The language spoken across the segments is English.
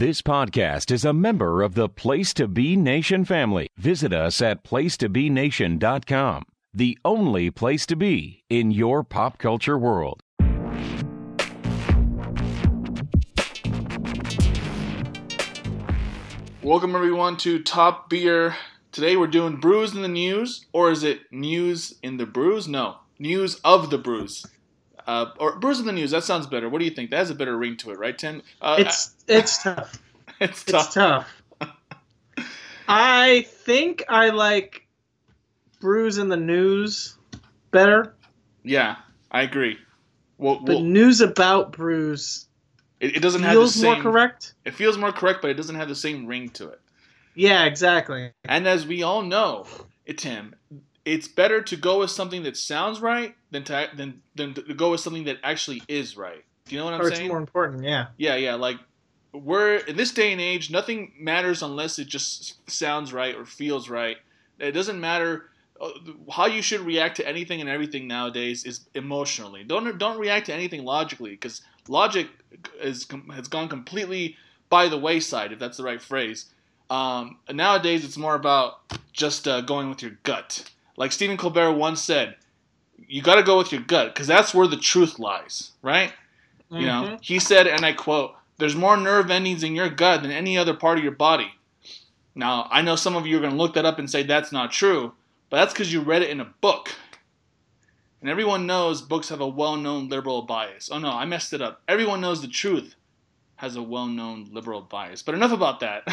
This podcast is a member of the Place to Be Nation family. Visit us at placetobenation.com, the only place to be in your pop culture world. Welcome everyone to Top Beer. Today we're doing Brews in the News, or is it News in the Brews? No, News of the Brews. Or Brews in the News, that sounds better. What do you think? That has a better ring to it, right, Tim? It's tough. It's tough. I think I like Brews in the News better. Yeah, I agree. But news about brews it doesn't have the same... feels more correct? It feels more correct, but it doesn't have the same ring to it. Yeah, exactly. And as we all know, Tim, it's better to go with something that sounds right than to go with something that actually is right. Do you know what I'm saying? It's more important, yeah. Yeah. Like, we're in this day and age, nothing matters unless it just sounds right or feels right. It doesn't matter. How you should react to anything and everything nowadays is emotionally. Don't react to anything logically, because logic has gone completely by the wayside, if that's the right phrase. Nowadays, it's more about just going with your gut. Like Stephen Colbert once said, you got to go with your gut, because that's where the truth lies, right? Mm-hmm. You know, he said, and I quote, "There's more nerve endings in your gut than any other part of your body." Now, I know some of you are going to look that up and say that's not true, but that's because you read it in a book. And everyone knows books have a well-known liberal bias. Oh no, I messed it up. Everyone knows the truth has a well-known liberal bias. But enough about that.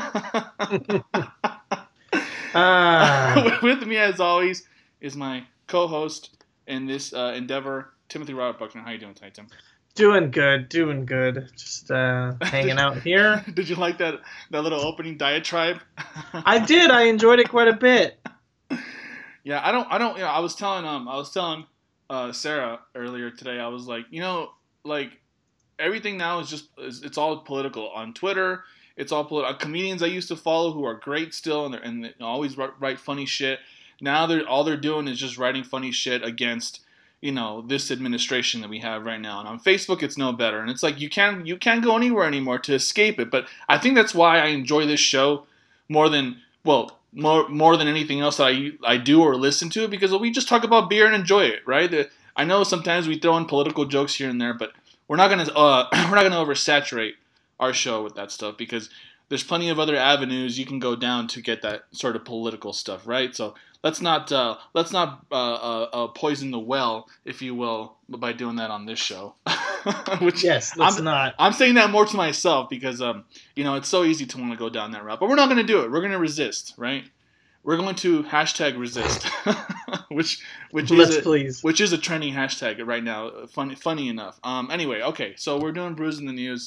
With me, as always, is my co-host in this endeavor, Timothy Robert Buckner. How you doing tonight, Tim? Doing good. Just hanging out here. Did you like that little opening diatribe? I did. I enjoyed it quite a bit. Yeah, I don't. You know, I was telling Sarah earlier today. I was like, like everything now it's all political on Twitter. It's all political. Comedians I used to follow who are great still, and they always write funny shit. Now all they're doing is just writing funny shit against, this administration that we have right now. And on Facebook, it's no better. And it's like you can't go anywhere anymore to escape it. But I think that's why I enjoy this show more than anything else that I do or listen to, because we just talk about beer and enjoy it, right? I know sometimes we throw in political jokes here and there, but we're not gonna oversaturate our show with that stuff, because there's plenty of other avenues you can go down to get that sort of political stuff, right? So let's not poison the well, if you will, by doing that on this show. Let's not. I'm saying that more to myself because it's so easy to want to go down that route, but we're not going to do it. We're going to resist, right? We're going to #resist, which is a trending hashtag right now. Funny enough. Anyway, okay, so we're doing Brews in the News.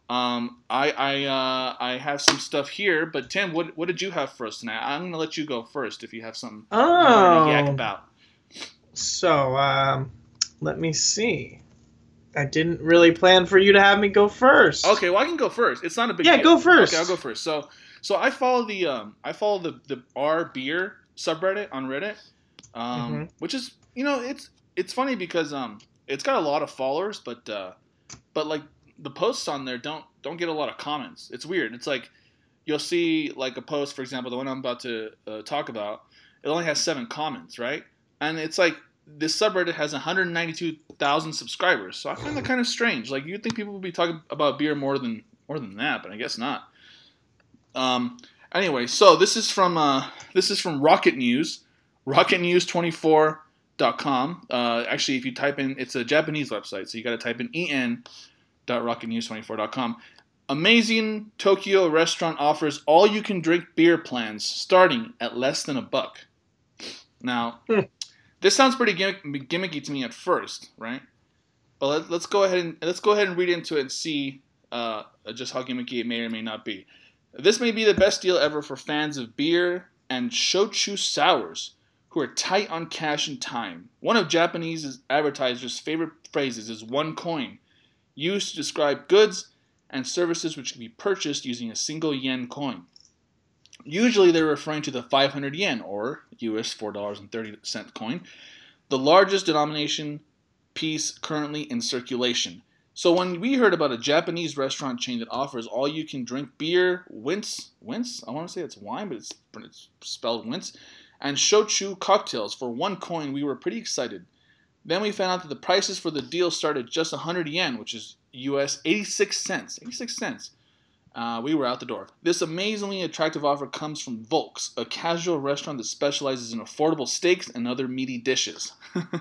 I have some stuff here, but Tim, what did you have for us tonight? I'm going to let you go first if you have something you want to yak about. So, let me see. I didn't really plan for you to have me go first. Okay, well I can go first. It's not a big deal. Yeah, go first. Okay, I'll go first. So I follow the R Beer subreddit on Reddit, which is it's funny because it's got a lot of followers, but like the posts on there don't get a lot of comments. It's weird. It's like you'll see like a post, for example, the one I'm about to talk about. It only has 7 comments, right? And it's like this subreddit has 192,000 subscribers. So I find that kind of strange. Like you'd think people would be talking about beer more than that, but I guess not. Anyway, so this is from Rocket News, rocketnews24.com. Actually, if you type in, it's a Japanese website, so you got to type in en.rocketnews24.com. Amazing Tokyo restaurant offers all-you-can-drink beer plans starting at less than $1. Now, this sounds pretty gimmicky to me at first, right? But let's go ahead and read into it and see just how gimmicky it may or may not be. This may be the best deal ever for fans of beer and shochu sours who are tight on cash and time. One of Japanese advertisers' favorite phrases is one coin, used to describe goods and services which can be purchased using a single yen coin. Usually they're referring to the 500 yen, or US $4.30 coin, the largest denomination piece currently in circulation. So when we heard about a Japanese restaurant chain that offers all-you-can-drink beer, wince, I want to say it's wine, but it's spelled wince, and shochu cocktails for 1 coin, we were pretty excited. Then we found out that the prices for the deal started at just 100 yen, which is US 86 cents. 86 cents. We were out the door. This amazingly attractive offer comes from Volks, a casual restaurant that specializes in affordable steaks and other meaty dishes.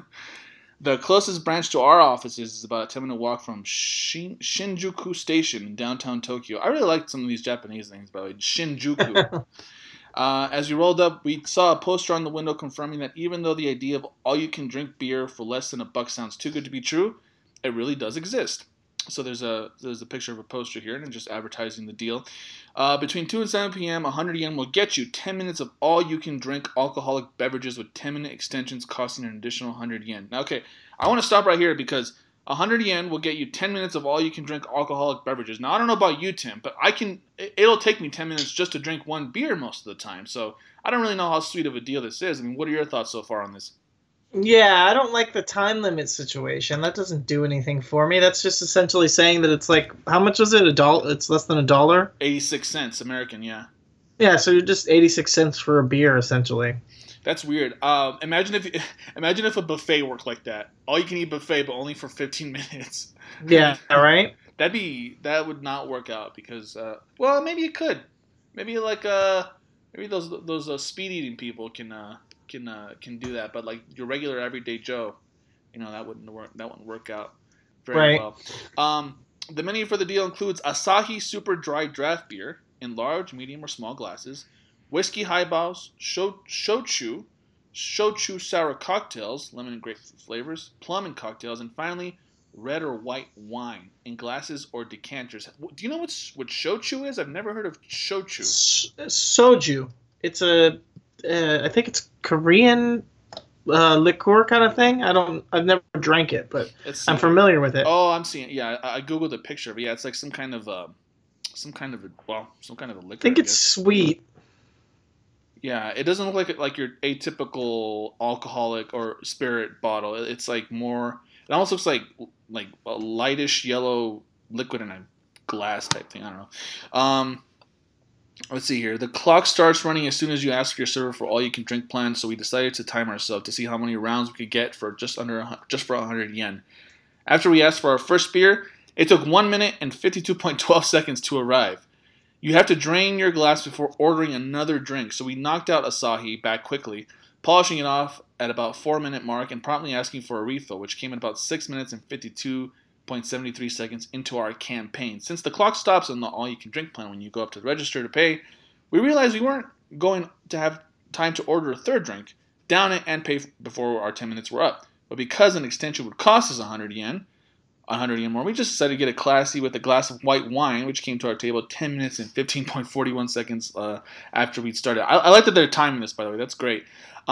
The closest branch to our offices is about a 10-minute walk from Shinjuku Station in downtown Tokyo. I really like some of these Japanese names, by the way. Shinjuku. As we rolled up, we saw a poster on the window confirming that even though the idea of all-you-can-drink beer for less than $1 sounds too good to be true, it really does exist. So there's a picture of a poster here and just advertising the deal. Between 2 and 7 p.m., 100 yen will get you 10 minutes of all-you-can-drink alcoholic beverages with 10-minute extensions costing an additional 100 yen. Now, okay, I want to stop right here because 100 yen will get you 10 minutes of all-you-can-drink alcoholic beverages. Now, I don't know about you, Tim, but it'll take me 10 minutes just to drink one beer most of the time. So I don't really know how sweet of a deal this is. I mean, what are your thoughts so far on this? Yeah, I don't like the time limit situation. That doesn't do anything for me. That's just essentially saying that it's like, how much was it? $1? It's less than $1? 86 cents American, yeah. Yeah, so you're just 86 cents for a beer, essentially. That's weird. Imagine if a buffet worked like that. All you can eat buffet, but only for 15 minutes. Yeah, right. That would not work out because well, maybe it could. Maybe like maybe those speed eating people can do that, but like your regular everyday Joe, that wouldn't work out very well. The menu for the deal includes Asahi Super Dry Draft Beer in large, medium, or small glasses, whiskey highballs, shochu sour cocktails, lemon and grapefruit flavors, plum and cocktails, and finally red or white wine in glasses or decanters. Do you know what shochu is? I've never heard of shochu. Soju. It's I think it's Korean liqueur kind of thing. I've never drank it, but I'm familiar with it. Oh, I'm seeing it. Yeah, I googled a picture of it. Yeah, it's like some kind of a liquor. I think it's sweet. Yeah, it doesn't look like your atypical alcoholic or spirit bottle. It's like more. It almost looks like a lightish yellow liquid in a glass type thing. I don't know. Let's see here. The clock starts running as soon as you ask your server for all you can drink plan. So we decided to time ourselves to see how many rounds we could get for just for 100 yen. After we asked for our first beer, it took 1 minute and 52.12 seconds to arrive. You have to drain your glass before ordering another drink, so we knocked out Asahi back quickly, polishing it off at about 4-minute mark and promptly asking for a refill, which came at about 6 minutes and 52.73 seconds into our campaign. Since the clock stops on the all-you-can-drink plan when you go up to the register to pay, we realized we weren't going to have time to order a third drink, down it, and pay before our 10 minutes were up. But because an extension would cost us 100 yen more, we just decided to get it classy with a glass of white wine, which came to our table 10 minutes and 15.41 seconds after we'd started. I like that they're timing this, by the way. That's great.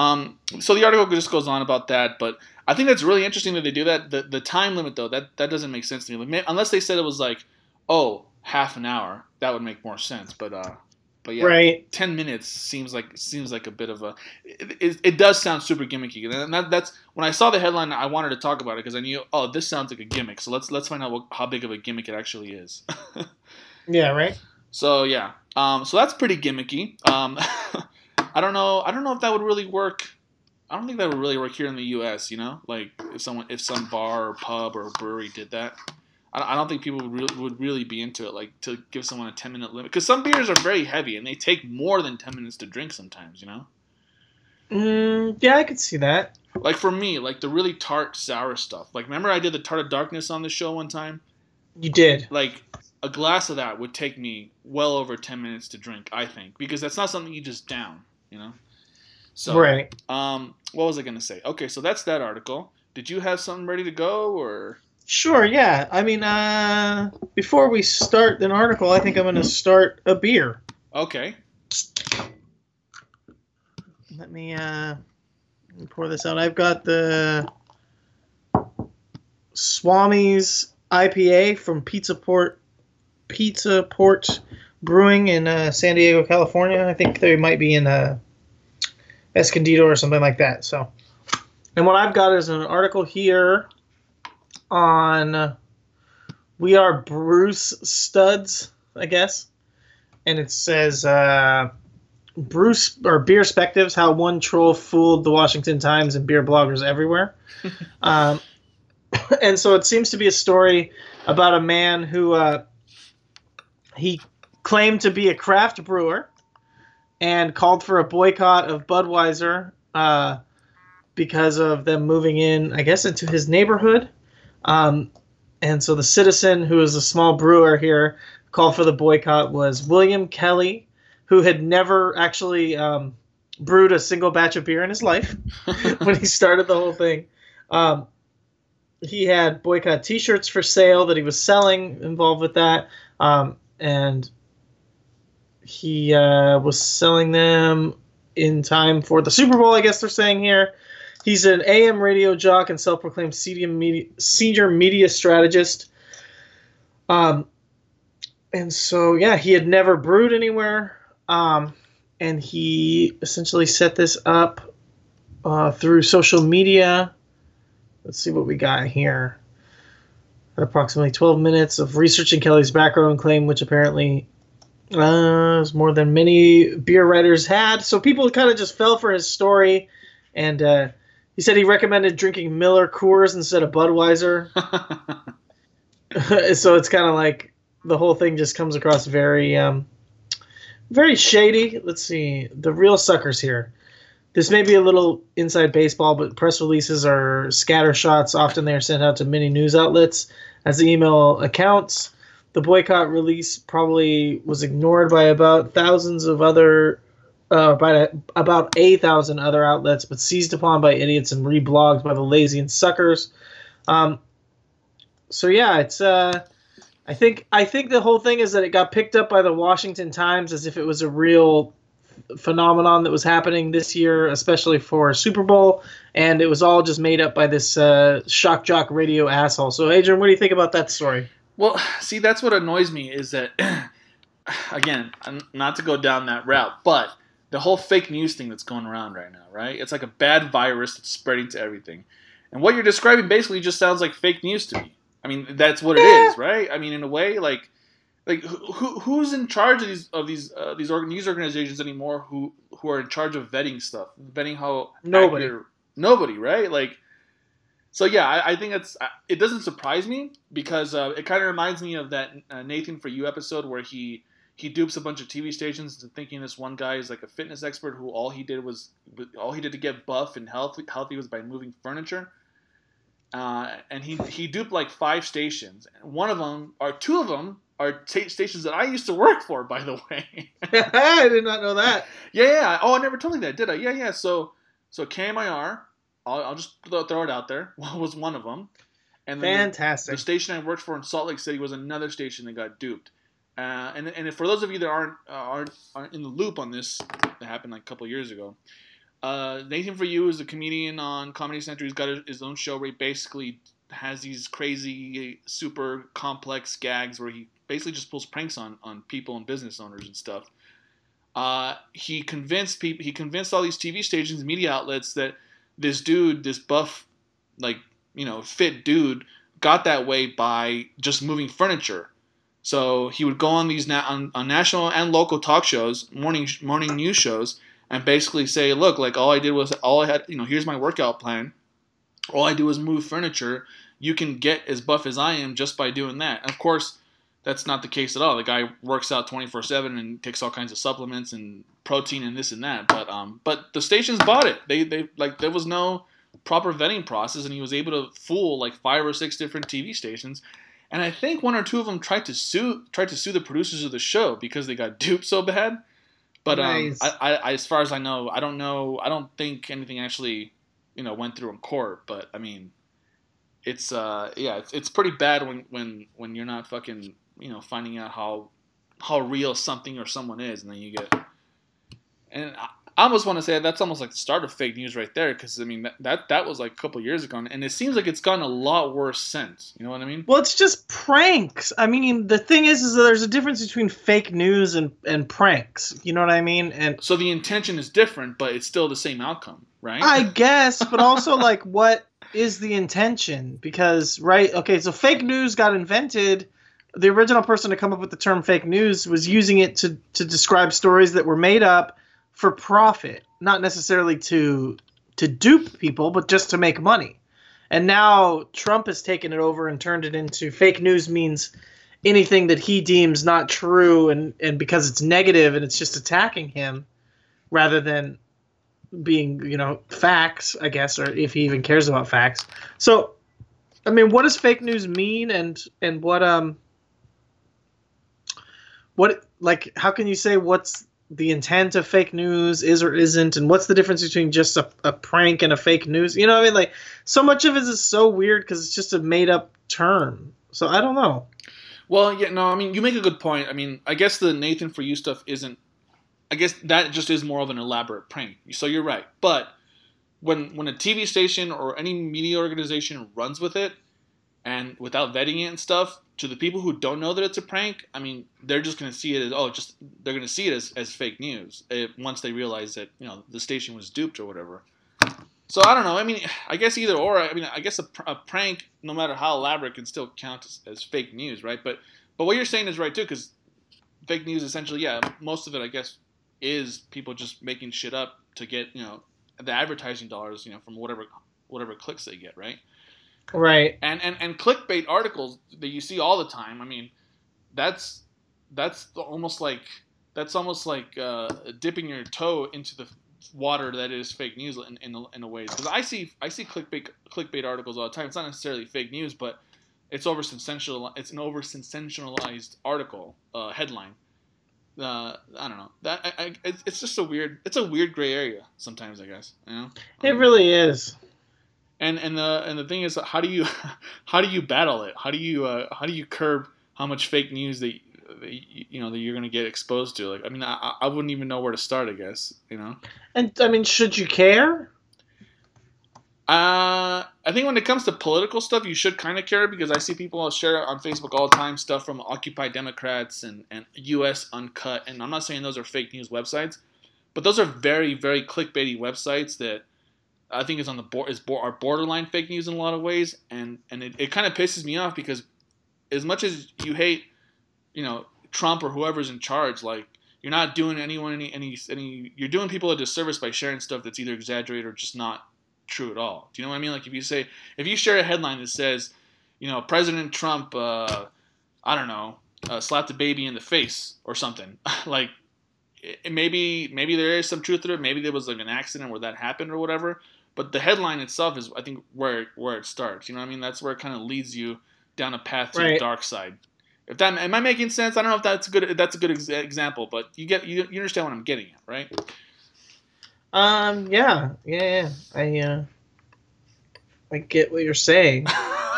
So the article just goes on about that, but I think that's really interesting that they do that. The time limit, though, that doesn't make sense to me. Like, unless they said it was like, half an hour, that would make more sense. But yeah, right. 10 minutes seems like a bit of a. It does sound super gimmicky, and that's when I saw the headline, I wanted to talk about it because I knew, this sounds like a gimmick. So let's find out how big of a gimmick it actually is. Yeah. Right. So yeah. So that's pretty gimmicky. I don't know if that would really work. I don't think that would really work here in the U.S. Like if some bar or pub or brewery did that. I don't think people would really be into it, like to give someone a 10-minute limit. Because some beers are very heavy and they take more than 10 minutes to drink sometimes, Yeah, I could see that. Like for me, like the really tart, sour stuff. Like remember I did the Tart of Darkness on the show one time? You did. Like a glass of that would take me well over 10 minutes to drink, I think. Because that's not something you just down, So, right. What was I going to say? Okay, so that's that article. Did you have something ready to go, or? Sure, yeah. I mean, before we start an article, I think I'm going to start a beer. Okay. Let me pour this out. I've got the Swami's IPA from Pizza Port Brewing in San Diego, California. I think they might be in Escondido or something like that. So, and what I've got is an article here on We are Bruce Studs, I guess. And it says, Bruce, or Beer Spectives, how one troll fooled the Washington Times and beer bloggers everywhere. And so it seems to be a story about a man who he claimed to be a craft brewer and called for a boycott of Budweiser because of them moving in, I guess, into his neighborhood. And so the citizen, who is a small brewer here, called for the boycott was William Kelly, who had never actually brewed a single batch of beer in his life when he started the whole thing. He had boycott T-shirts for sale that he was selling involved with that. And he was selling them in time for the Super Bowl, I guess they're saying here. He's an AM radio jock and self-proclaimed senior media strategist. And so, yeah, he had never brewed anywhere. And he essentially set this up through social media. Let's see what we got here. Approximately 12 minutes of researching Kelly's background and claim, which apparently is more than many beer writers had. So people kind of just fell for his story. And he said he recommended drinking Miller Coors instead of Budweiser. So it's kind of like the whole thing just comes across very, very shady. Let's see. The real suckers here. This may be a little inside baseball, but press releases are scatter shots. Often they are sent out to many news outlets as the email accounts. The boycott release probably was ignored by about thousands of other, by about 8,000 other outlets, but seized upon by idiots and reblogged by the lazy and suckers. So yeah, it's I think the whole thing is that it got picked up by the Washington Times as if it was a real phenomenon that was happening this year, especially for Super Bowl, and it was all just made up by this shock jock radio asshole. So Adrian, what do you think about that story? Well, see, that's what annoys me is that, again, not to go down that route, but the whole fake news thing that's going around right now, right? It's like a bad virus that's spreading to everything. And what you're describing basically just sounds like fake news to me. I mean, that's what it is, right? I mean, in a way, like who's in charge of these news organizations anymore? Who are in charge of vetting stuff, vetting how nobody, right? Like, so yeah, I think it doesn't surprise me because it kind of reminds me of that Nathan For You episode where he dupes a bunch of TV stations into thinking this one guy is like a fitness expert who all he did to get buff and healthy was by moving furniture. And he duped like 5 stations. Two of them are stations that I used to work for, by the way. I did not know that. Yeah. Oh, I never told you that, did I? Yeah. So KMIR, I'll just throw it out there, was one of them. And then fantastic. The station I worked for in Salt Lake City was another station that got duped. And for those of you that aren't in the loop on this, that happened like a couple of years ago. Nathan For You is a comedian on Comedy Central. He's got his own show where he basically has these crazy, super complex gags where he basically just pulls pranks on people and business owners and stuff. He convinced all these TV stations, media outlets that this dude, this buff, like, fit dude, got that way by just moving furniture. So he would go on these on national and local talk shows, morning news shows, and basically say, look, like here's my workout plan. All I do is move furniture. You can get as buff as I am just by doing that. And of course, that's not the case at all. The guy works out 24/7 and takes all kinds of supplements and protein and this and that. But the stations bought it. They like there was no proper vetting process, and he was able to fool like 5 or 6 different TV stations. And I think 1 or 2 of them tried to sue the producers of the show because they got duped so bad. But nice. I as far as I know, I don't know. I don't think anything actually, went through in court. But I mean, it's pretty bad when you're not fucking, finding out how real something or someone is, and then you get. And I almost want to say that's almost like the start of fake news right there, because I mean that was like a couple of years ago, and it seems like it's gotten a lot worse since. You know what I mean? Well, it's just pranks. I mean, the thing is that there's a difference between fake news and pranks. You know what I mean? And so the intention is different, but it's still the same outcome, right? I guess, but also like what is the intention? Because, right, okay, so fake news got invented. The original person to come up with the term fake news was using it to describe stories that were made up for profit, not necessarily to dupe people, but just to make money. And now Trump has taken it over and turned it into fake news means anything that he deems not true, and because it's negative and it's just attacking him rather than being, facts, I guess, or if he even cares about facts. So, I mean, what does fake news mean, and what like, how can you say what's the intent of fake news is or isn't, and what's the difference between just a prank and a fake news? You know what I mean? Like, so much of it is so weird because it's just a made up term. So I don't know. Well, yeah, no, I mean, you make a good point. I mean, I guess the Nathan For You stuff isn't, I guess that just is more of an elaborate prank. So you're right. But when a TV station or any media organization runs with it, and without vetting it and stuff, to the people who don't know that it's a prank, I mean, they're just going to see it as, they're going to see it as fake news once they realize that, the station was duped or whatever. So I don't know. I mean, I guess either or. I mean, I guess a prank, no matter how elaborate, can still count as fake news, right? But what you're saying is right too, because fake news essentially, yeah, most of it, I guess, is people just making shit up to get, the advertising dollars, from whatever clicks they get, right? Right. And clickbait articles that you see all the time. I mean, that's almost like dipping your toe into the water that is fake news in a way. Because I see clickbait articles all the time. It's not necessarily fake news, but it's an over sensationalized article headline. I don't know. It's just it's a weird gray area sometimes, I guess. It really is. And the thing is, how do you battle it? How do you curb how much fake news that you're going to get exposed to? Like, I mean, I wouldn't even know where to start, I guess, And I mean, should you care? I think when it comes to political stuff, you should kind of care, because I see people share on Facebook all the time stuff from Occupy Democrats and US Uncut, and I'm not saying those are fake news websites, but those are very, very clickbaity websites that I think is are borderline fake news in a lot of ways, and it kind of pisses me off, because as much as you hate, Trump or whoever's in charge, like, you're not doing anyone any you're doing people a disservice by sharing stuff that's either exaggerated or just not true at all. Do you know what I mean? Like, if you share a headline that says, President Trump, slapped a baby in the face or something, like, maybe there is some truth to it. Maybe there was like an accident where that happened or whatever. But the headline itself is, I think, where it starts. You know what I mean? That's where it kind of leads you down a path to the dark side. Am I making sense? I don't know if that's a good example, but you understand what I'm getting at, right? Yeah. I get what you're saying.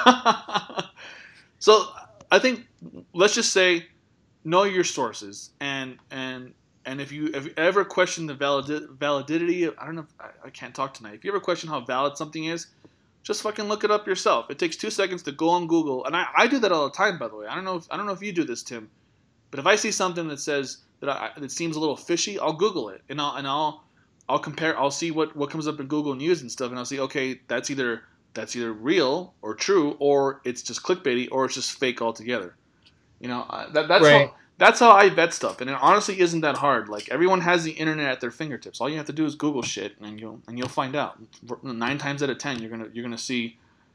So I think, let's just say, know your sources, and if you ever question the validity of, I don't know, I can't talk tonight. If you ever question how valid something is, just fucking look it up yourself. It takes 2 seconds to go on Google, and I do that all the time, by the way. I don't know if you do this, Tim, but if I see something that says that seems a little fishy, I'll Google it, and I'll compare. I'll see what comes up in Google News and stuff, and I'll see, okay, that's either real or true, or it's just clickbaity, or it's just fake altogether. That's right. That's how I vet stuff, and it honestly isn't that hard. Like, everyone has the internet at their fingertips. All you have to do is Google shit, and you'll find out. 9 times out of 10, you're gonna see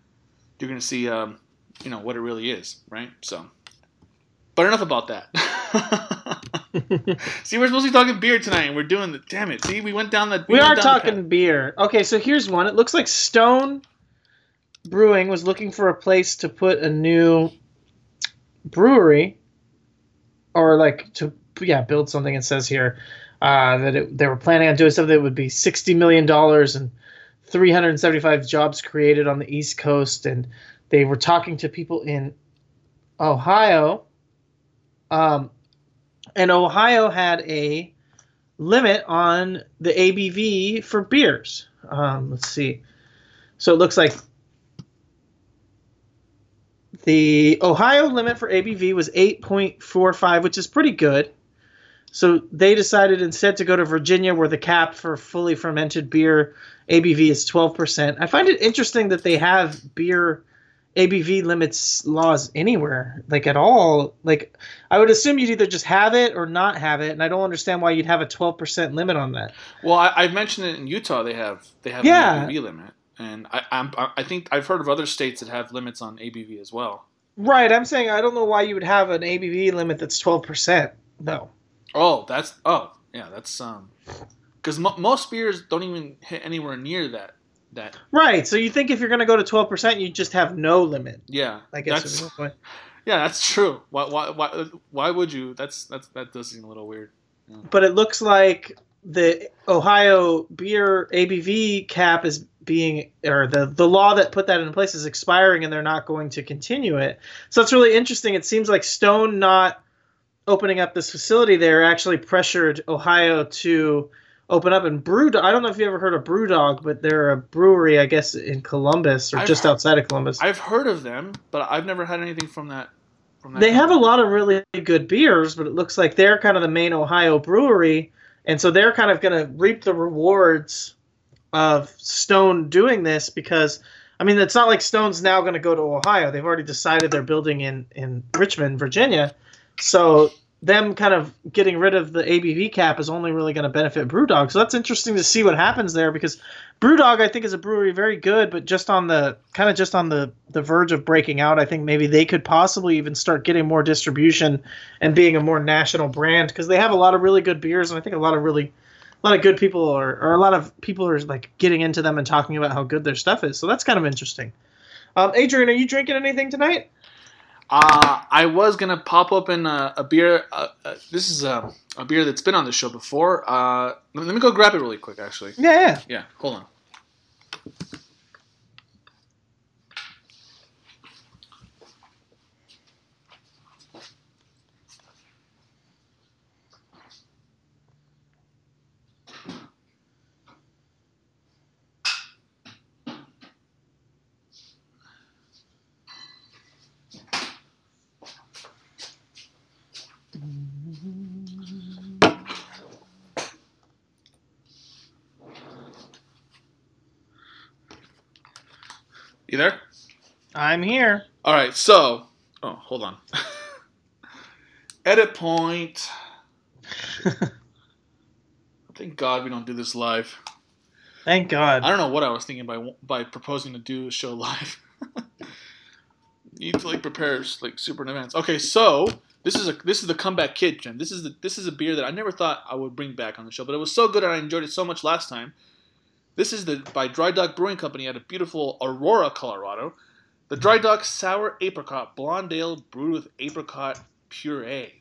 what it really is, right? So, but enough about that. See, we're supposed to be talking beer tonight, and we're doing the. Damn it! See, we went down the. We are talking beer. Okay, so here's one. It looks like Stone Brewing was looking for a place to put a new brewery. Or build something. It says here that they were planning on doing something that would be $60 million and 375 jobs created on the East Coast. And they were talking to people in Ohio. And Ohio had a limit on the ABV for beers. Let's see. So it looks like the Ohio limit for ABV was 8.45, which is pretty good. So they decided instead to go to Virginia, where the cap for fully fermented beer ABV is 12%. I find it interesting that they have beer ABV limits laws anywhere, like at all. Like, I would assume you'd either just have it or not have it, and I don't understand why you'd have a 12% limit on that. Well, I've mentioned it in Utah. They have Yeah. an ABV limit, and I think I've heard of other states that have limits on ABV as well. Right, I'm saying I don't know why you would have an ABV limit that's 12%, though. That's because most beers don't even hit anywhere near that. Right, so you think if you're going to go to 12%, you just have no limit. Yeah, I guess is the point. Yeah, that's true. Why would you? That does seem a little weird. Yeah. But it looks like the Ohio beer ABV cap is being, or the law that put that in place is expiring, and they're not going to continue it. So it's really interesting. It seems like Stone not opening up this facility there actually pressured Ohio to open up. And I don't know if you ever heard of Brewdog, but they're a brewery, I guess, in Columbus or just outside of Columbus. I've heard of them, but I've never had anything from that. They have a lot of really good beers, but it looks like they're kind of the main Ohio brewery, and so they're kind of going to reap the rewards of Stone doing this because, I mean, it's not like Stone's now going to go to Ohio. They've already decided they're building in Richmond, Virginia. So them kind of getting rid of the ABV cap is only really going to benefit Brewdog. So that's interesting to see what happens there because Brewdog, I think, is a brewery very good, but just on the verge of breaking out. I think maybe they could possibly even start getting more distribution and being a more national brand because they have a lot of really good beers, and I think a lot of good people or a lot of people are like getting into them and talking about how good their stuff is. So that's kind of interesting. Adrian, are you drinking anything tonight? I was gonna pop open a beer. This is a beer that's been on the show before. Let me go grab it really quick, actually. Yeah. Hold on. You there? I'm here. All right, so... Oh, hold on. Edit point. Thank God we don't do this live. Thank God. I don't know what I was thinking by proposing to do a show live. You need to like prepare like super in advance. Okay, so this is the Comeback Kid, Jim. This is a beer that I never thought I would bring back on the show, but it was so good and I enjoyed it so much last time. This is by Dry Dock Brewing Company out of beautiful Aurora, Colorado. The Dry Dock Sour Apricot Blonde Ale brewed with apricot puree.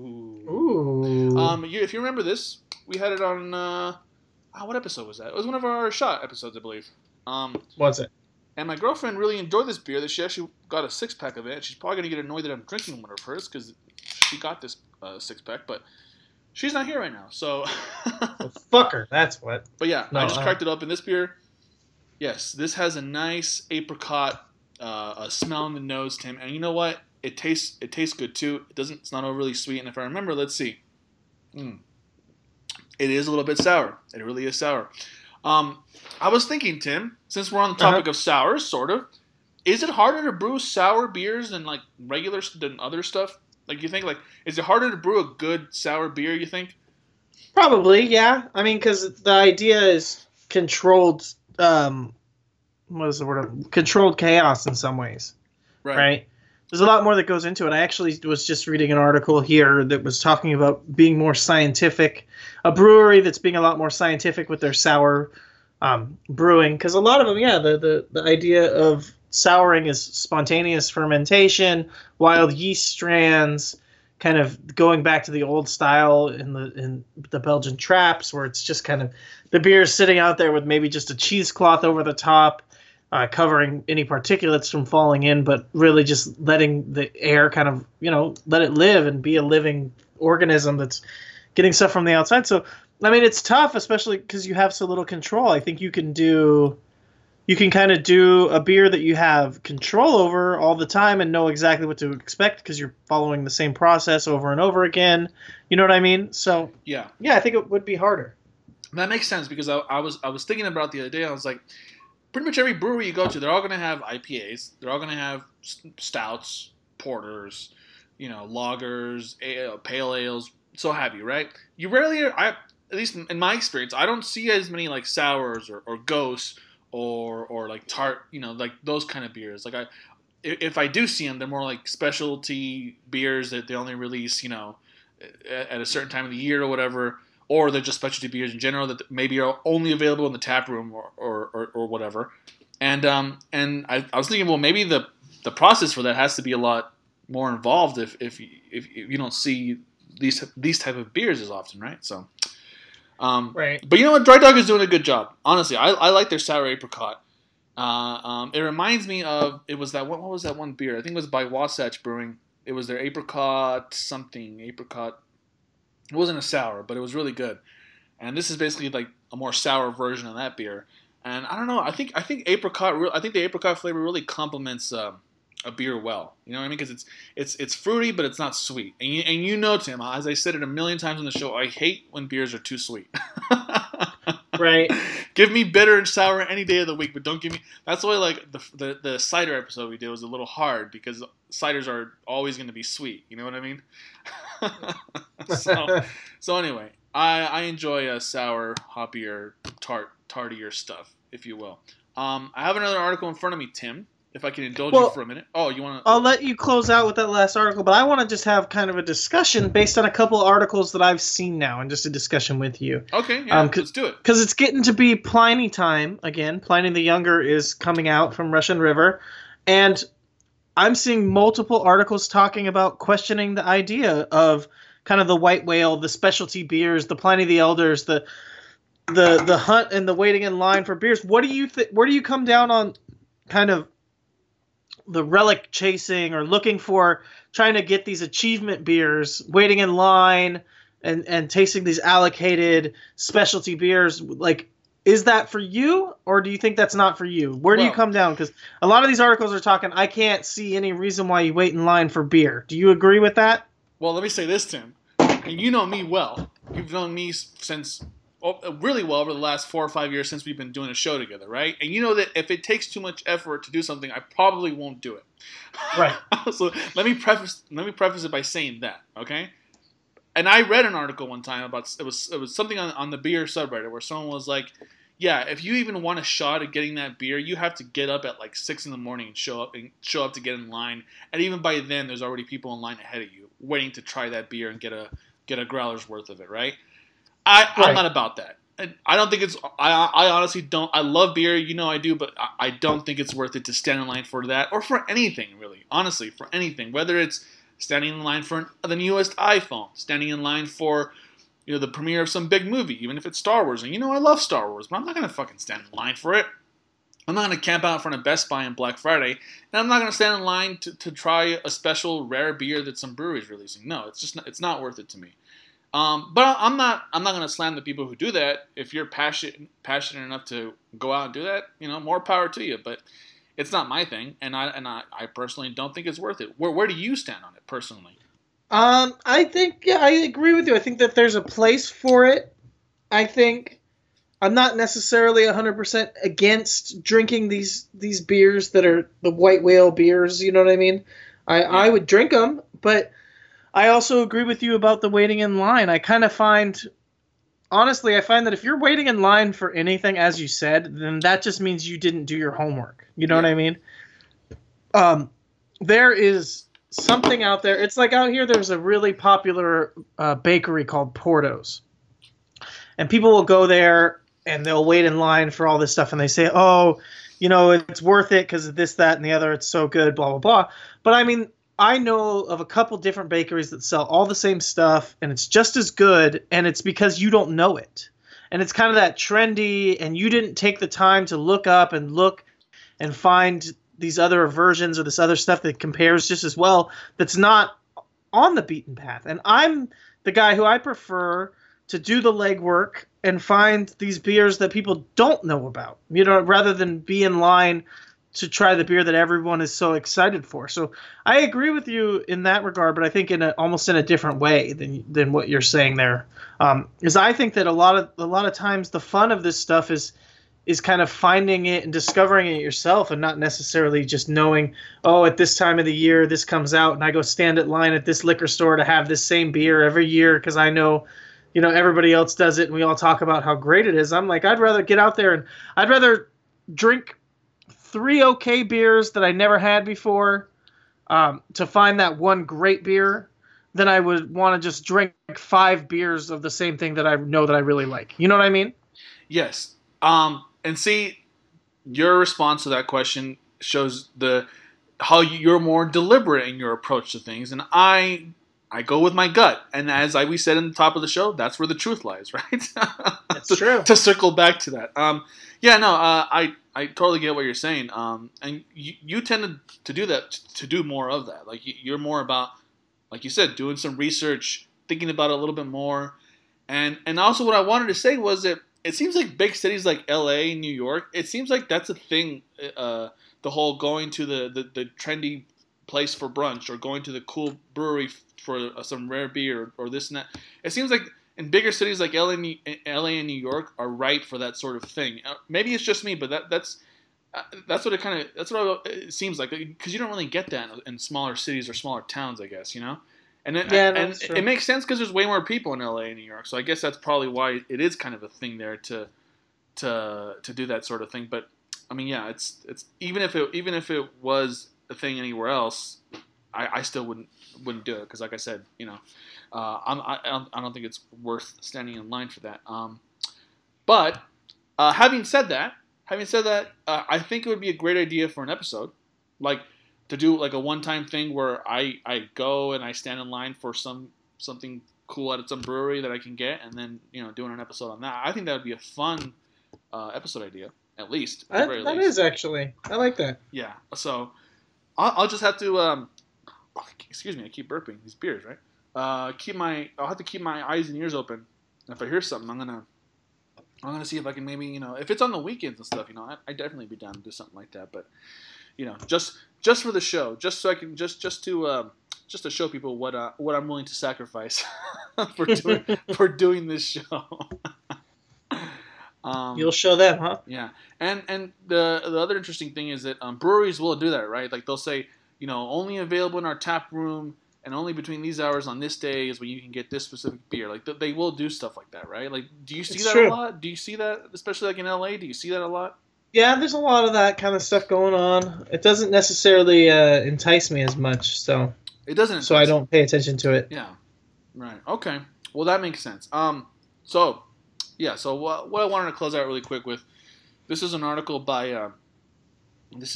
Ooh. If you remember this, we had it on. What episode was that? It was one of our shot episodes, I believe. What's it? And my girlfriend really enjoyed this beer. That she actually got a 6-pack of it. She's probably gonna get annoyed that I'm drinking one of hers because she got this 6-pack, but. She's not here right now, so... Well, fuck her, that's what. But yeah, I just cracked it up in this beer. Yes, this has a nice apricot smell in the nose, Tim. And you know what? It tastes good, too. It's not overly sweet. And if I remember, let's see. It is a little bit sour. It really is sour. I was thinking, Tim, since we're on the topic of sours, sort of, is it harder to brew sour beers than, like, than other stuff? Like, you think, like, is it harder to brew a good sour beer, you think? Probably, yeah. I mean, because the idea is controlled, what is the word? Controlled chaos in some ways. Right? There's a lot more that goes into it. I actually was just reading an article here that was talking about being more scientific. A brewery that's being a lot more scientific with their sour brewing. Because a lot of them, yeah, the idea of souring is spontaneous fermentation, wild yeast strands, kind of going back to the old style in the Belgian traps, where it's just kind of the beer is sitting out there with maybe just a cheesecloth over the top, covering any particulates from falling in, but really just letting the air kind of, let it live and be a living organism that's getting stuff from the outside. So, I mean, it's tough, especially because you have so little control. I think you can do you can kind of do a beer that you have control over all the time and know exactly what to expect because you're following the same process over and over again. You know what I mean? So Yeah. I think it would be harder. That makes sense because I was thinking about it the other day. I was like, pretty much every brewery you go to, they're all going to have IPAs. They're all going to have stouts, porters, lagers, pale ales, so have you, right? You rarely, at least in my experience, I don't see as many like sours or ghosts or like tart, like those kind of beers. Like if I do see them, they're more like specialty beers that they only release, at a certain time of the year or whatever. Or they're just specialty beers in general that maybe are only available in the tap room or whatever. And I was thinking, well, maybe the process for that has to be a lot more involved if you don't see these type of beers as often, right? So, right. But you know what, Dry Dog is doing a good job. Honestly, I like their sour apricot. It reminds me of what was that one beer? I think it was by Wasatch Brewing. It was their apricot. It wasn't a sour, but it was really good. And this is basically like a more sour version of that beer. And I don't know. I think the apricot flavor really complements a beer well. You know what I mean? Because it's fruity, but it's not sweet. And you know, Tim, as I said it a million times on the show, I hate when beers are too sweet. Right. Give me bitter and sour any day of the week, but don't give me. That's why like the cider episode we did was a little hard because ciders are always going to be sweet. You know what I mean? So anyway, I enjoy a sour, hoppier, tartier stuff, if you will. I have another article in front of me, Tim. If I can indulge you for a minute. Oh, you want to? I'll let you close out with that last article, but I want to just have kind of a discussion based on a couple articles that I've seen now, and just a discussion with you. Okay, yeah, let's do it. Because it's getting to be Pliny time again. Pliny the Younger is coming out from Russian River, and I'm seeing multiple articles talking about questioning the idea of kind of the white whale, the specialty beers, the Pliny the Elders, the hunt and the waiting in line for beers. What do you where do you come down on kind of the relic chasing or looking for trying to get these achievement beers, waiting in line and tasting these allocated specialty beers? Like, is that for you, or do you think that's not for you? Where do you come down? Because a lot of these articles are talking, I can't see any reason why you wait in line for beer. Do you agree with that? Well, let me say this, Tim. And you know me well. You've known me since really well over the last 4 or 5 years since we've been doing a show together, right? And you know that if it takes too much effort to do something, I probably won't do it. Right. So let me preface it by saying that, okay? And I read an article one time about it was something on the beer subreddit where someone was like, yeah, if you even want a shot at getting that beer, you have to get up at like 6 a.m. and show up to get in line. And even by then, there's already people in line ahead of you waiting to try that beer and get a growler's worth of it, right? I'm not about that. I don't think it's. I honestly don't. I love beer, you know I do, but I don't think it's worth it to stand in line for that or for anything really. Honestly, for anything, whether it's standing in line for the newest iPhone, standing in line for the premiere of some big movie, even if it's Star Wars. And I love Star Wars, but I'm not gonna fucking stand in line for it. I'm not gonna camp out in front of Best Buy on Black Friday, and I'm not gonna stand in line to try a special rare beer that some brewery is releasing. No, it's not worth it to me. But I'm not gonna slam the people who do that. If you're passionate enough to go out and do that, more power to you. But it's not my thing, and I personally don't think it's worth it. Where do you stand on it personally? I think I agree with you. I think that there's a place for it. I think I'm not necessarily 100% against drinking these beers that are the white whale beers. You know what I mean? I would drink them, but I also agree with you about the waiting in line. I kind of find that if you're waiting in line for anything, as you said, then that just means you didn't do your homework. You know what I mean? There is something out there. It's like out here there's a really popular bakery called Porto's. And people will go there and they'll wait in line for all this stuff. And they say, oh, it's worth it because of this, that, and the other. It's so good, blah, blah, blah. But I mean, I know of a couple different bakeries that sell all the same stuff, and it's just as good, and it's because you don't know it. And it's kind of that trendy, and you didn't take the time to look up and find these other versions or this other stuff that compares just as well that's not on the beaten path. And I'm the guy who I prefer to do the legwork and find these beers that people don't know about, you know, rather than be in line to try the beer that everyone is so excited for. So I agree with you in that regard, but I think almost in a different way than what you're saying there. Because I think that a lot of times the fun of this stuff is kind of finding it and discovering it yourself, and not necessarily just knowing, oh, at this time of the year this comes out and I go stand at line at this liquor store to have this same beer every year because I know, you know, everybody else does it and we all talk about how great it is. I'm like, I'd rather get out there and I'd rather drink 3 okay beers that I never had before to find that one great beer than I would want to just drink 5 beers of the same thing that I know that I really like. You know what I mean? Yes. And see, your response to that question shows how you're more deliberate in your approach to things, and I go with my gut. And as we said in the top of the show, that's where the truth lies, right? That's true. To circle back to that, I totally get what you're saying. And you tend to do that, to do more of that. Like you're more about, like you said, doing some research, thinking about it a little bit more, and also what I wanted to say was that it seems like big cities like L.A. and New York, it seems like that's a thing. The whole going to the trendy place for brunch, or going to the cool brewery for some rare beer, or this and that. It seems like in bigger cities like LA and New York are ripe for that sort of thing. Maybe it's just me, but that's what it seems like, because you don't really get that in smaller cities or smaller towns, I guess, you know. And it makes sense because there's way more people in LA and New York, so I guess that's probably why it is kind of a thing there to do that sort of thing. But I mean, yeah, it's even if it was a thing anywhere else, I still wouldn't do it, because like I said, you know, I don't think it's worth standing in line for that. But having said that, I think it would be a great idea for an episode, like to do like a one-time thing where I go and I stand in line for something cool at some brewery that I can get, and then, you know, doing an episode on that. I think that would be a fun episode idea, at least. That is actually. I like that. Yeah. So I'll just have to. Excuse me, I keep burping these beers, right? I'll have to keep my eyes and ears open. And if I hear something, I'm gonna see if I can maybe, you know, if it's on the weekends and stuff, you know, I'd definitely be down to do something like that. But, you know, just for the show, just so I can just to show people what I'm willing to sacrifice for doing this show. You'll show them, huh? Yeah, and the other interesting thing is that breweries will do that, right? Like they'll say, you know, only available in our tap room, and only between these hours on this day is when you can get this specific beer. Like they will do stuff like that, right? Like, do you see a lot? Do you see that, especially like in LA? Do you see that a lot? Yeah, there's a lot of that kind of stuff going on. It doesn't necessarily entice me as much, so it doesn't. So I don't pay attention to it. Yeah, right. Okay. Well, that makes sense. So what I wanted to close out really quick with, this is an article by what's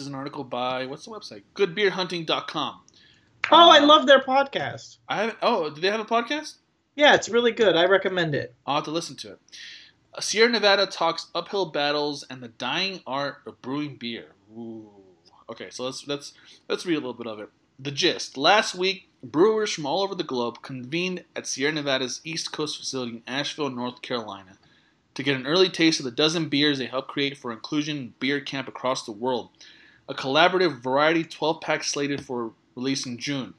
the website? Goodbeerhunting.com. Oh, I love their podcast. Do they have a podcast? Yeah, it's really good. I recommend it. I'll have to listen to it. Sierra Nevada talks uphill battles and the dying art of brewing beer. Ooh. Okay, so let's read a little bit of it. The gist. Last week, brewers from all over the globe convened at Sierra Nevada's East Coast facility in Asheville, North Carolina, to get an early taste of the dozen beers they helped create for Inclusion in Beer Camp across the world, a collaborative variety 12-pack slated for release in June.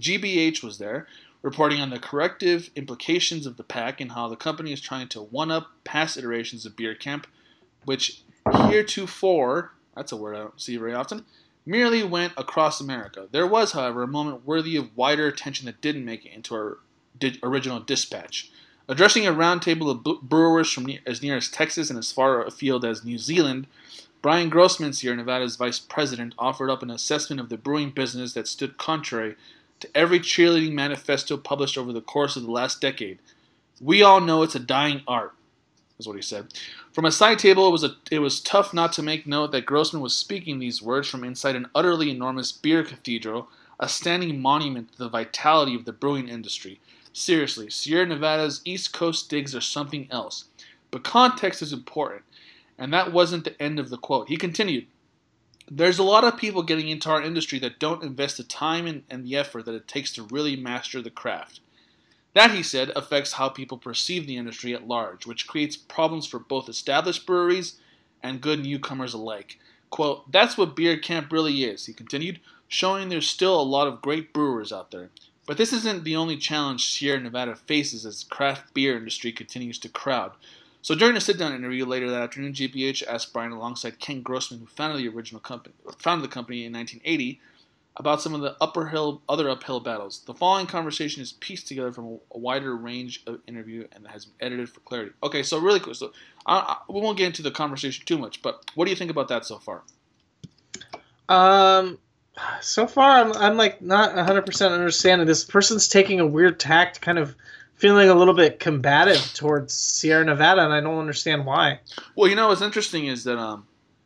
GBH was there, reporting on the corrective implications of the pack and how the company is trying to one-up past iterations of Beer Camp, which heretofore, that's a word I don't see very often, merely went across America. There was, however, a moment worthy of wider attention that didn't make it into our original dispatch. Addressing a roundtable of brewers from as near as Texas and as far afield as New Zealand, Brian Grossman, Sierra Nevada's vice president, offered up an assessment of the brewing business that stood contrary to every cheerleading manifesto published over the course of the last decade. We all know it's a dying art, is what he said. From a side table, it was tough not to make note that Grossman was speaking these words from inside an utterly enormous beer cathedral, a standing monument to the vitality of the brewing industry. Seriously, Sierra Nevada's East Coast digs are something else. But context is important, and that wasn't the end of the quote. He continued, "There's a lot of people getting into our industry that don't invest the time and the effort that it takes to really master the craft. That, he said, affects how people perceive the industry at large, which creates problems for both established breweries and good newcomers alike. Quote, "That's what beer camp really is," he continued, showing there's still a lot of great brewers out there. But this isn't the only challenge Sierra Nevada faces as the craft beer industry continues to crowd. So during a sit-down interview later that afternoon, GBH asked Brian, alongside Ken Grossman, who founded the company in 1980, about some of the other uphill battles. The following conversation is pieced together from a wider range of interview and has been edited for clarity. Okay, so really quick. So we won't get into the conversation too much, but what do you think about that so far? So far, I'm like not 100% understanding. This person's taking a weird tact, kind of feeling a little bit combative towards Sierra Nevada, and I don't understand why. Well, what's interesting is that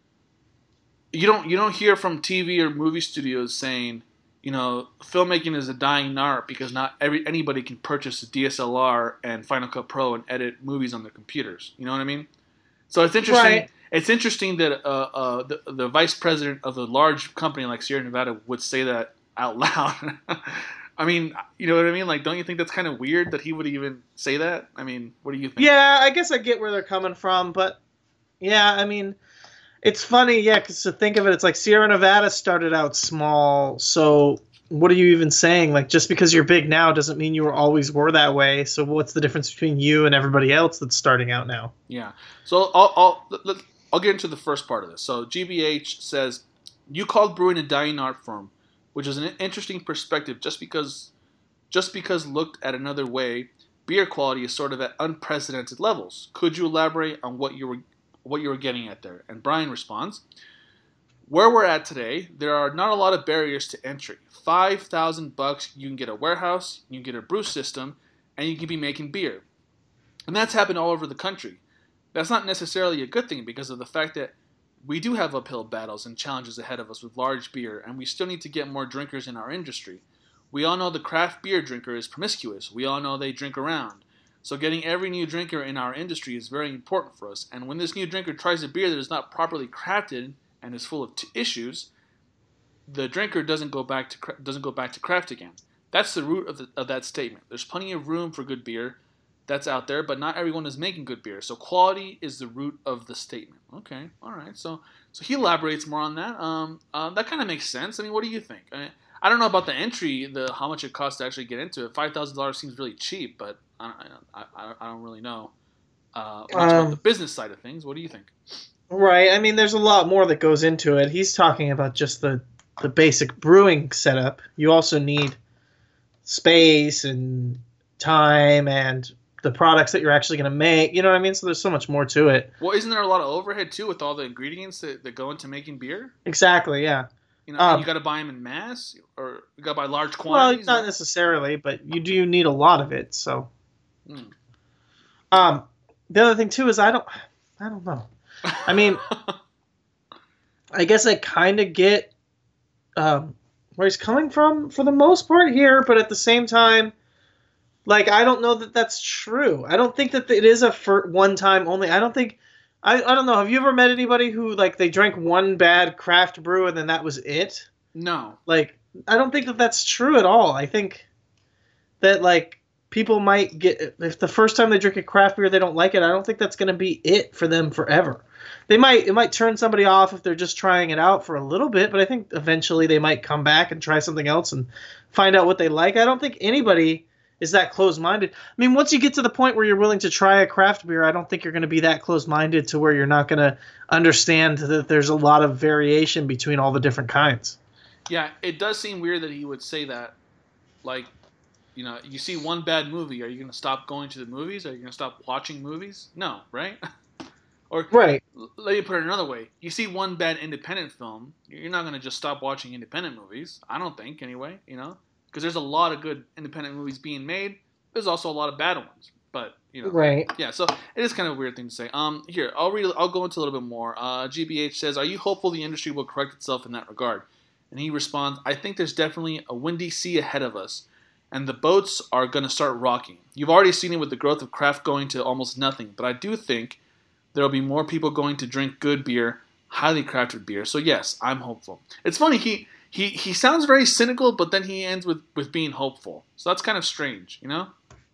you don't hear from TV or movie studios saying, filmmaking is a dying art because not anybody can purchase a DSLR and Final Cut Pro and edit movies on their computers. You know what I mean? So it's interesting. Right. It's interesting that the vice president of a large company like Sierra Nevada would say that out loud. I mean, you know what I mean? Like, don't you think that's kind of weird that he would even say that? I mean, what do you think? Yeah, I guess I get where they're coming from, but yeah, I mean, it's funny, yeah, because to think of it, it's like Sierra Nevada started out small, so what are you even saying? Like, just because you're big now doesn't mean you always were that way, so what's the difference between you and everybody else that's starting out now? Yeah, so I'll get into the first part of this. So GBH says, "You called brewing a dying art form, which is an interesting perspective just because looked at another way, beer quality is sort of at unprecedented levels. Could you elaborate on what you were getting at there?" And Brian responds, "Where we're at today, there are not a lot of barriers to entry. $5,000, you can get a warehouse, you can get a brew system, and you can be making beer. And that's happened all over the country. That's not necessarily a good thing because of the fact that we do have uphill battles and challenges ahead of us with large beer, and we still need to get more drinkers in our industry. We all know the craft beer drinker is promiscuous. We all know they drink around. So getting every new drinker in our industry is very important for us. And when this new drinker tries a beer that is not properly crafted and is full of issues, the drinker doesn't go back to craft again. That's the root of that statement. There's plenty of room for good beer that's out there, but not everyone is making good beer. So quality is the root of the statement." Okay, all right. So he elaborates more on that. That kind of makes sense. I mean, what do you think? I don't know about the entry, how much it costs to actually get into it. $5,000 seems really cheap, but I don't really know much about the business side of things. What do you think? Right. I mean, there's a lot more that goes into it. He's talking about just the basic brewing setup. You also need space and time and the products that you're actually going to make. You know what I mean? So there's so much more to it. Well, isn't there a lot of overhead, too, with all the ingredients that go into making beer? Exactly, yeah. You got to buy them in mass, or you got to buy large quantities? Well, not necessarily, but you do need a lot of it, so. The other thing, too, is I don't know. I mean, I guess I kind of get where he's coming from for the most part here, but at the same time, like, I don't know that that's true. I don't think that it is a one time only. I don't know. Have you ever met anybody who, like, they drank one bad craft brew and then that was it? No. Like, I don't think that that's true at all. I think that, like, people might get, if the first time they drink a craft beer they don't like it, I don't think that's going to be it for them forever. It might turn somebody off if they're just trying it out for a little bit, but I think eventually they might come back and try something else and find out what they like. I don't think anybody is that close-minded. I mean, once you get to the point where you're willing to try a craft beer, I don't think you're going to be that close-minded to where you're not going to understand that there's a lot of variation between all the different kinds. Yeah, it does seem weird that he would say that. Like, you see one bad movie, are you going to stop going to the movies? Are you going to stop watching movies? No, right? Or right. Let me put it another way. You see one bad independent film, you're not going to just stop watching independent movies. I don't think, anyway, because there's a lot of good independent movies being made. There's also a lot of bad ones, but right. Yeah. So it is kind of a weird thing to say. Here I'll go into a little bit more. GBH says, "Are you hopeful the industry will correct itself in that regard?" And he responds, "I think there's definitely a windy sea ahead of us, and the boats are going to start rocking. You've already seen it with the growth of craft going to almost nothing, but I do think there will be more people going to drink good beer, highly crafted beer. So yes, I'm hopeful." It's funny. He sounds very cynical, but then he ends with being hopeful. So that's kind of strange,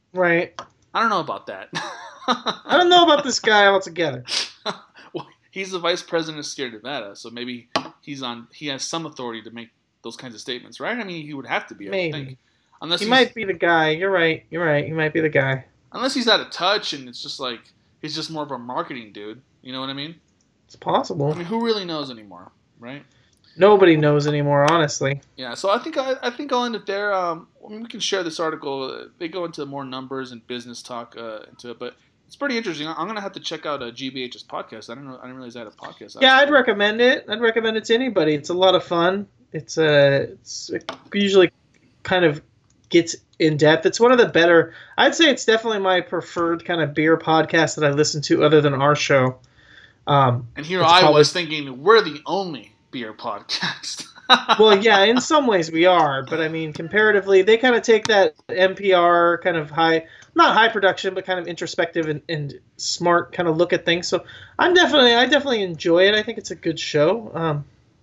Right. I don't know about that. I don't know about this guy altogether. Well, he's the vice president of Sierra Nevada, so maybe he has some authority to make those kinds of statements, right? I mean, he would have to be, I would think. Unless he might be the guy. You're right. He might be the guy. Unless he's out of touch and it's just like he's just more of a marketing dude. You know what I mean? It's possible. I mean, who really knows anymore, right? Nobody knows anymore, honestly. Yeah, so I think I'll end it there. We can share this article. They go into more numbers and business talk into it, but it's pretty interesting. I'm gonna have to check out GBH's podcast. I didn't realize I had a podcast. Yeah, I'd recommend it. I'd recommend it to anybody. It's a lot of fun. It usually kind of gets in depth. It's one of the better. I'd say it's definitely my preferred kind of beer podcast that I listen to, other than our show. And here I was thinking we're the only beer podcast. Well, yeah, in some ways we are, but I mean, comparatively, they kind of take that NPR kind of not high production, but kind of introspective and smart kind of look at things. So I definitely enjoy it. I think it's a good show.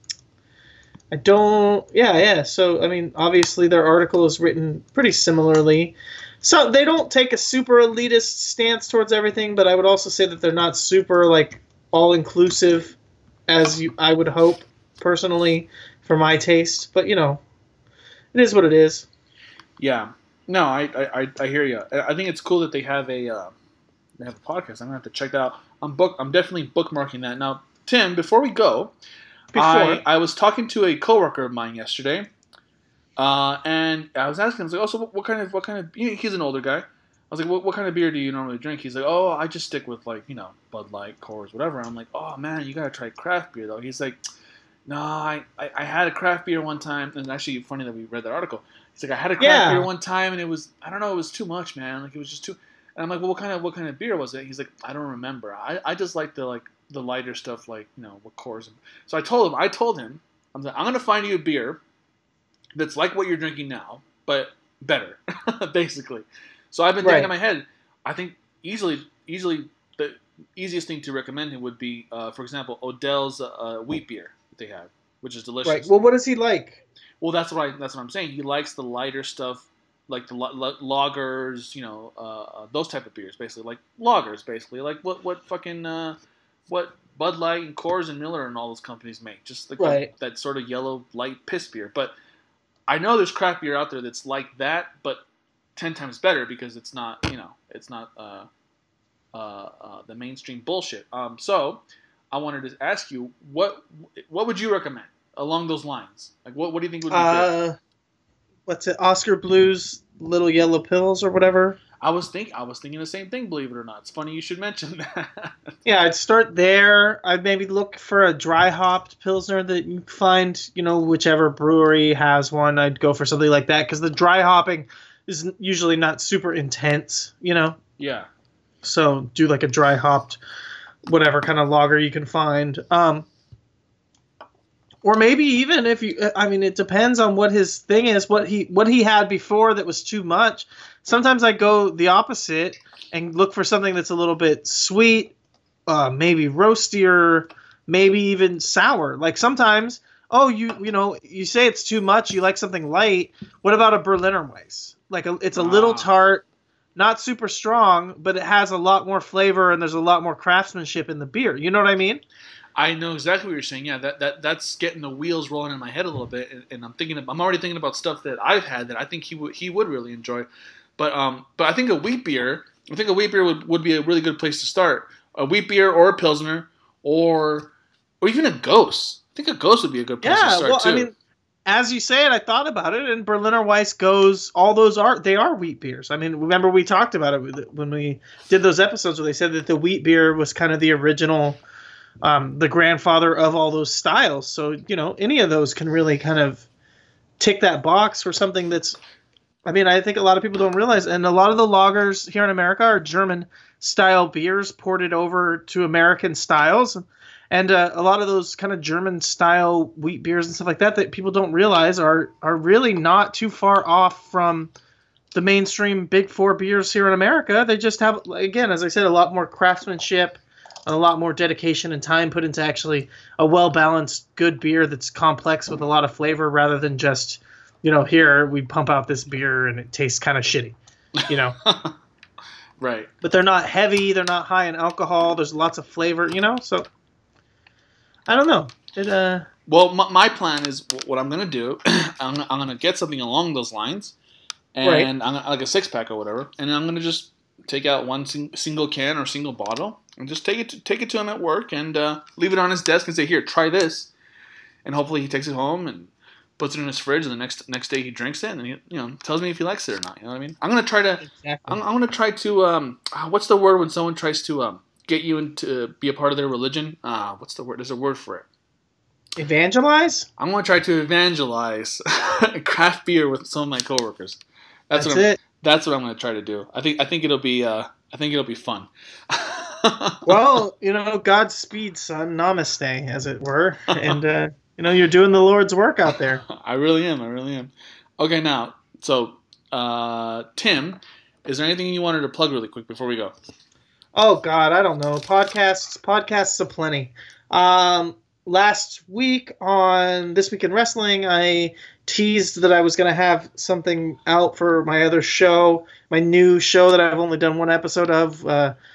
So I mean, obviously their article is written pretty similarly. So they don't take a super elitist stance towards everything, but I would also say that they're not super like all inclusive, I would hope personally for my taste. But you know, it is what it is. Yeah. No, I hear you. I think it's cool that they have a podcast. I'm gonna have to check that out. I'm definitely bookmarking that. Now, Tim, before we go, I was talking to a coworker of mine yesterday, and I was asking him, I was like, "Oh, so what kind of?" He's an older guy. I was like, "What kind of beer do you normally drink?" He's like, "Oh, I just stick with like Bud Light, Coors, whatever." I'm like, "Oh man, you gotta try craft beer though." He's like, "No, I had a craft beer one time," and actually funny that we read that article. He's like, "I had a craft beer one time, and it was it was too much, man. Like it was just too." And I'm like, "Well, what kind of beer was it?" He's like, "I don't remember. I just like the lighter stuff, like with Coors." So I told him, I'm like, "I'm gonna find you a beer that's like what you're drinking now, but better," basically. So I've been thinking in my head. I think easily the easiest thing to recommend him would be, for example, Odell's wheat beer that they have, which is delicious. Right. Well, what does he like? Well, that's what I'm saying. He likes the lighter stuff, like the lagers, those type of beers, basically, like lagers, basically, like what Bud Light and Coors and Miller and all those companies make, just like that sort of yellow light piss beer. But I know there's craft beer out there that's like that, but 10 times better because it's not the mainstream bullshit. So I wanted to ask you, what would you recommend along those lines? Like what do you think would be good? What's it? Oscar Blues Little Yellow Pills or whatever. I was thinking the same thing, believe it or not. It's funny you should mention that. Yeah, I'd start there. I'd maybe look for a dry hopped Pilsner that you find, whichever brewery has one. I'd go for something like that because the dry hopping is usually not super intense, Yeah. So do like a dry hopped, whatever kind of lager you can find. Or maybe even it depends on what his thing is, what he had before that was too much. Sometimes I go the opposite and look for something that's a little bit sweet, maybe roastier, maybe even sour. Like sometimes, you say it's too much, you like something light. What about a Berliner Weiss? Like it's a little tart, not super strong, but it has a lot more flavor and there's a lot more craftsmanship in the beer. You know what I mean? I know exactly what you're saying. Yeah, that's getting the wheels rolling in my head a little bit, and I'm already thinking about stuff that I've had that I think he would really enjoy. But I think a wheat beer would be a really good place to start. A wheat beer or a Pilsner or even a Ghost. I think a Ghost would be a good place to start too. I mean, as you say it, I thought about it, and Berliner Weiss goes. All those are wheat beers. I mean, remember we talked about it when we did those episodes where they said that the wheat beer was kind of the original. The grandfather of all those styles. So, any of those can really kind of tick that box for something that's, I think a lot of people don't realize, and a lot of the lagers here in America are German style beers ported over to American styles. And a lot of those kind of German style wheat beers and stuff like that people don't realize are really not too far off from the mainstream big four beers here in America. They just have, again, as I said, a lot more craftsmanship, a lot more dedication and time put into actually a well-balanced, good beer that's complex with a lot of flavor rather than just, here we pump out this beer and it tastes kind of shitty. you know. Right. But they're not heavy. They're not high in alcohol. There's lots of flavor, you know. So I don't know. Well, my plan is what I'm gonna do. I'm gonna get something along those lines, and Right. I'm gonna, like a 6-pack or whatever, and I'm gonna just take out one single can or single bottle and just take it to him at work and leave it on his desk and say, "Here, try this," and hopefully he takes it home and puts it in his fridge, and the next day he drinks it, and he, tells me if he likes it or not. You know what I mean? I'm gonna try to. Exactly. I'm gonna try to. What's the word when someone tries to get you into be a part of their religion? What's the word? There's a word for it. Evangelize? I'm gonna try to evangelize craft beer with some of my coworkers. That's what I'm gonna try to do. I think it'll be fun. Well, Godspeed, son. Namaste, as it were. And you're doing the Lord's work out there. I really am. Okay, now, so Tim, is there anything you wanted to plug really quick before we go? Oh God, I don't know. Podcasts aplenty. Last week on This Week in Wrestling, I teased that I was going to have something out for my other show, my new show that I've only done one episode of,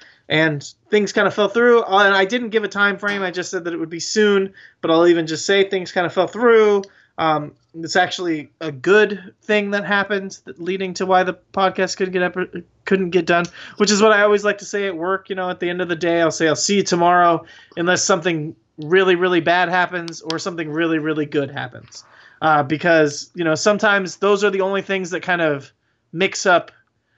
and things kind of fell through. And I didn't give a time frame. I just said that it would be soon, but I'll even just say things kind of fell through. It's actually a good thing that happened, leading to why the podcast couldn't get done, which is what I always like to say at work. At the end of the day, I'll say I'll see you tomorrow, unless something really, really bad happens or something really, really good happens. Because, sometimes those are the only things that kind of mix up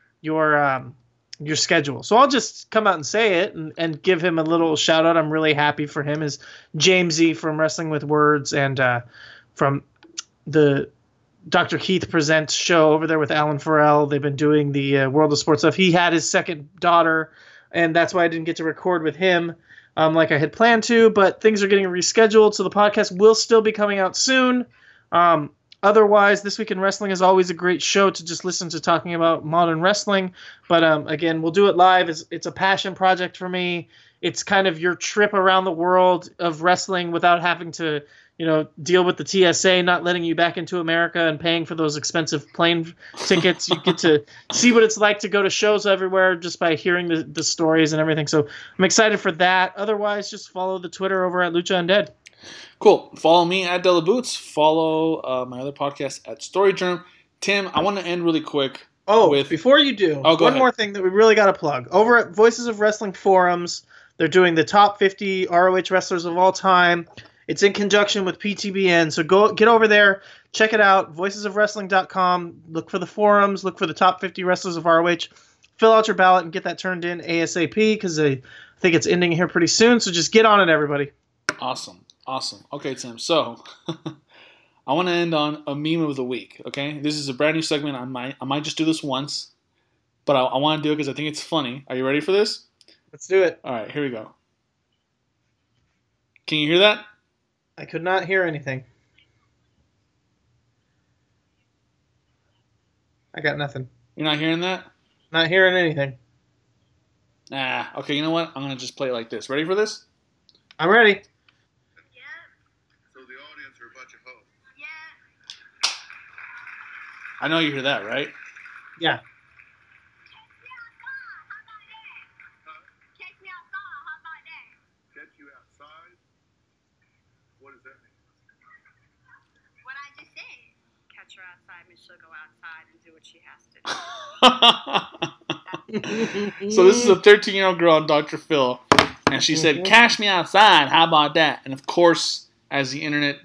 your schedule. So I'll just come out and say it and give him a little shout out. I'm really happy for him, is Jamesy from Wrestling with Words and from the Dr. Keith Presents show over there with Alan Farrell. They've been doing the World of Sports stuff. He had his second daughter, and that's why I didn't get to record with him like I had planned to, but things are getting rescheduled, so the podcast will still be coming out soon. Otherwise, This Week in Wrestling is always a great show to just listen to, talking about modern wrestling. But again, we'll do it live. It's a passion project for me. It's kind of your trip around the world of wrestling without having to, deal with the TSA not letting you back into America and paying for those expensive plane tickets. You get to see what it's like to go to shows everywhere just by hearing the stories and everything. So I'm excited for that. Otherwise, just follow the Twitter over at Lucha Undead. Cool. Follow me at Della Boots. Follow my other podcast at Storygerm. Tim, I want to end really quick. Before you do, one more thing that we really got to plug. Over at Voices of Wrestling forums, they're doing the top 50 ROH wrestlers of all time. It's in conjunction with PTBN, so get over there, check it out, voicesofwrestling.com. Look for the forums, look for the top 50 wrestlers of ROH. Fill out your ballot and get that turned in ASAP, because I think it's ending here pretty soon, so just get on it, everybody. Awesome. Okay, Tim, so I want to end on a meme of the week, okay? This is a brand new segment. I might just do this once, but I want to do it because I think it's funny. Are you ready for this? Let's do it. All right, here we go. Can you hear that? I could not hear anything. I got nothing. You're not hearing that? Not hearing anything. Okay, you know what? I'm going to just play it like this. Ready for this? I'm ready. Yeah. So the audience are a bunch of hoes. Yeah. I know you hear that, right? Yeah. Catch me outside. How about that? Catch you outside? What does that mean? What I just said. Catch her outside and she'll go outside and do what she has to do. So this is a 13-year-old girl on Dr. Phil, and she said, "Cash me outside. How about that?" And of course, as the internet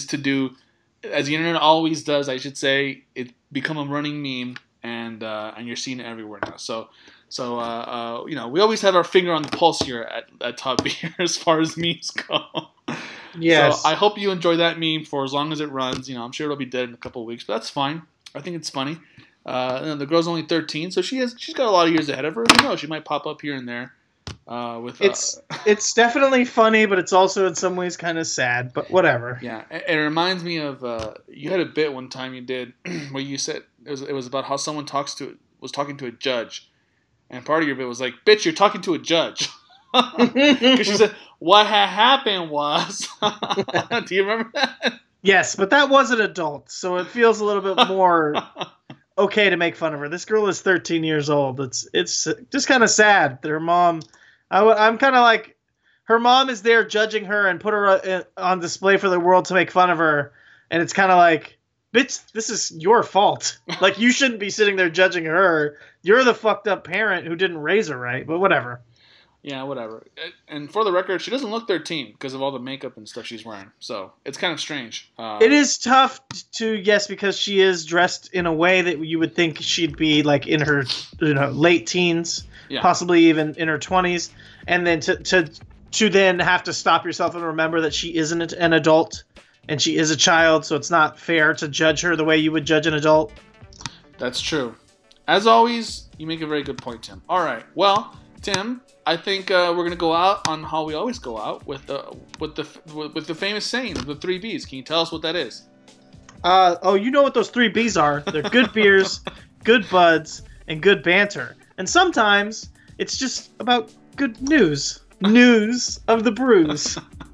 always does, I should say, it become a running meme, and you're seeing it everywhere now. So we always have our finger on the pulse here at Top Beer as far as memes go. Yes. So I hope you enjoy that meme for as long as it runs. I'm sure it'll be dead in a couple of weeks, but that's fine. I think it's funny. The girl's only 13, so she's got a lot of years ahead of her. Who knows? She might pop up here and there. It's definitely funny, but it's also in some ways kind of sad. But whatever. Yeah, it reminds me of you had a bit one time you did where you said it was about how someone was talking to a judge, and part of your bit was like, "Bitch, you're talking to a judge." Because she said, "What happened was," do you remember that? Yes, but that was an adult, so it feels a little bit more okay to make fun of her. This girl is 13 years old. It's just kind of sad that her mom. I'm kind of like, her mom is there judging her and put her on display for the world to make fun of her, and it's kind of like, bitch, this is your fault. Like, you shouldn't be sitting there judging her. You're the fucked up parent who didn't raise her right. But whatever. Yeah, whatever. And for the record, she doesn't look 13 because of all the makeup and stuff she's wearing. So it's kind of strange. It is tough to guess because she is dressed in a way that you would think she'd be like in her late teens, possibly even in her 20s, and then to then have to stop yourself and remember that she isn't an adult and she is a child, so it's not fair to judge her the way you would judge an adult. That's true. As always, you make a very good point, Tim. All right, well, Tim, I think we're gonna go out on how we always go out with the famous saying of the 3 Bs. Can you tell us what that is? You know what those 3 Bs are. They're good beers, good buds, and good banter. And sometimes it's just about good news. News of the brews.